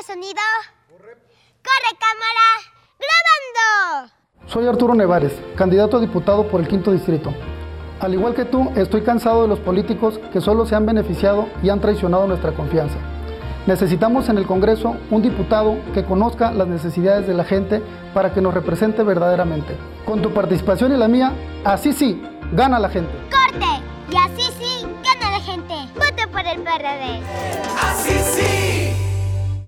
sonido. ¡Corre, cámara! ¡Grabando! Soy Arturo Nevares, candidato a diputado por el 5º Distrito. Al igual que tú, estoy cansado de los políticos que solo se han beneficiado y han traicionado nuestra confianza. Necesitamos en el Congreso un diputado que conozca las necesidades de la gente para que nos represente verdaderamente. Con tu participación y la mía, así sí, gana la gente. ¡Corte! Y así sí, gana la gente. Vote por el PRD. Así sí.